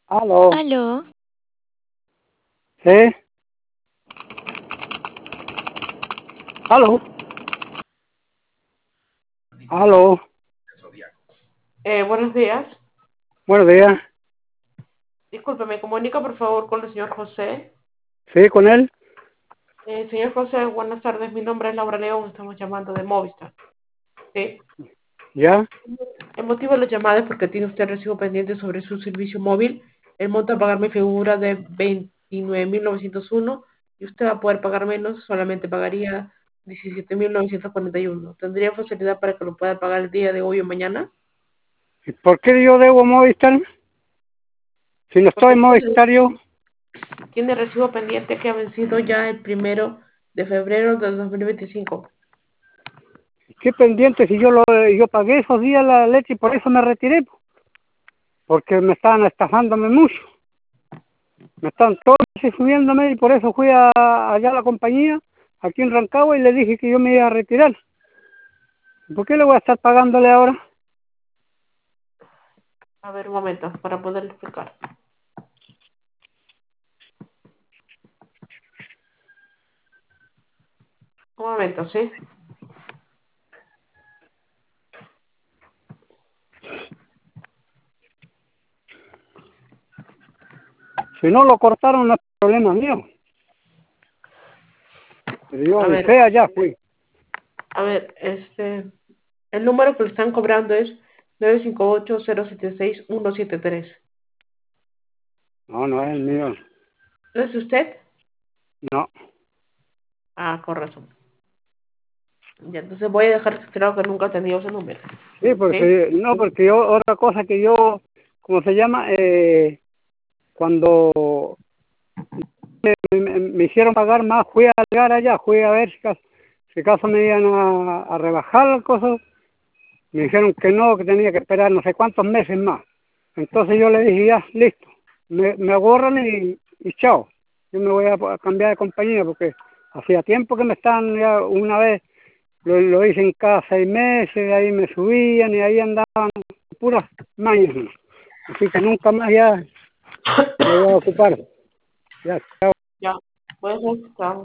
Aló, Aló, ¿sí? Aló, aló, Buenos días. buenos días. Disculpe, me comunica por favor con el señor José. ¿Sí, con él? Señor José, buenas tardes. Mi nombre es Laura León. Estamos llamando de Movistar. ¿Sí? ¿Ya? El motivo de la llamada es porque tiene usted recibo pendiente sobre su servicio móvil. El monto a pagar me figura de 29.901 y usted va a poder pagar menos, solamente pagaría 17.941. ¿Tendría facilidad para que lo pueda pagar el día de hoy o mañana? ¿Y por qué yo debo Movistar? Si no estoy Porque en Movistar yo, tiene recibo pendiente que ha vencido ya el 1 de febrero del 2025. ¿qué pendiente si yo pagué esos días la leche y por eso me retiré? Porque me estaban estafándome mucho. Me están todos los meses subiéndome y por eso fui allá a la compañía, aquí en Rancagua, y le dije que yo me iba a retirar. ¿Por qué le voy a estar pagándole ahora? A ver, un momento, para poder explicar. Un momento, ¿sí? Si no lo cortaron, no es problema mío. Pero yo A ver, avisé allá, fui. el número que le están cobrando es 958-076-173. No, no es el mío. ¿No es usted? No. Ah, con razón. Ya, entonces voy a dejar claro que nunca he tenido ese número. Sí, ¿Sí? porque yo, otra cosa que yo, ¿cómo se llama? Cuando me hicieron pagar más, fui a llegar allá, fui a ver si acaso me iban a rebajar las cosas. Me dijeron que no, que tenía que esperar no sé cuántos meses más. Entonces yo le dije, ya, listo, me borran y chao. Yo me voy a cambiar de compañía porque hacía tiempo que me estaban, ya una vez lo hice en cada 6 meses, ahí me subían y ahí andaban puras mañas, ¿no? Así que nunca más ya me voy a ocupar. Ya, chao. Ya, puede ser. Chao.